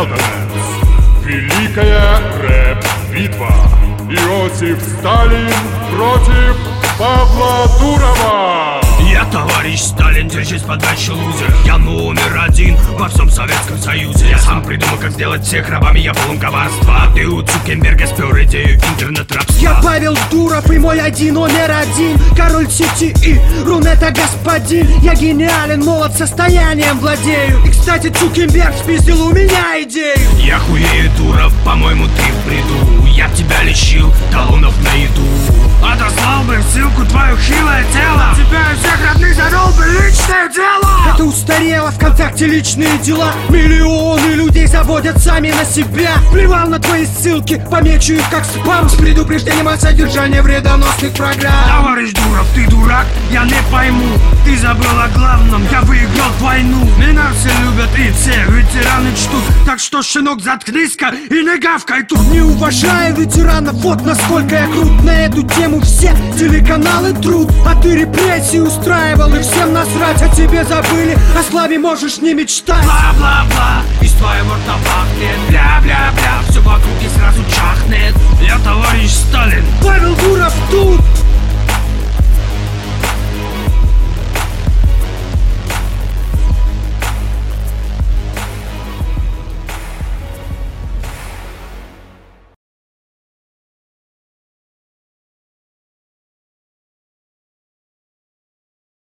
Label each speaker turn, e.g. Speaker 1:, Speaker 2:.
Speaker 1: gentlemen, великая рэп-битва. Иосиф Сталин против Павла Дурова.
Speaker 2: Я товарищ Сталин, держись подальше, лузер. Я номер один во всем Советском Союзе. Я сам придумал, как сделать всех рабами, я полон коварства. А ты у Цукерберга спер идею интернет-рабства.
Speaker 3: Я Павел Дуров и мой номер один. Король сети и Рунета господин. Я гениален, молод, состоянием владею. И, кстати, Цукерберг спиздил у меня идею.
Speaker 2: Я хуею, Дуров, по-моему, ты в бреду. Я тебя лечил талонов на еду. Отослал бы в ссылку твое хилое тело. Тебя и всех родных завел бы личное дело.
Speaker 3: Это устарело, ВКонтакте личные дела. Миллионы людей заводят сами на себя. Плевал на твои ссылки, помечу их как спам. С предупреждением о содержании вредоносных программ.
Speaker 2: Товарищ Дуров, ты дурак? Я не пойму. Ты забыл о главном, я выиграл войну. Меня все любят и все ветераны чтут. Так что, щенок, заткнись-ка и не гавкай тут.
Speaker 3: Не уважаю ветеранов, вот насколько я крут. На эту тему все телеканалы труд. А ты репрессии устраивал и всем насрать. О тебе забыли, о славе можешь не мечтать.
Speaker 2: Бла-бла-бла, из твоего рта пахнет. Бля-бля-бля, все вокруг и сразу чахнет.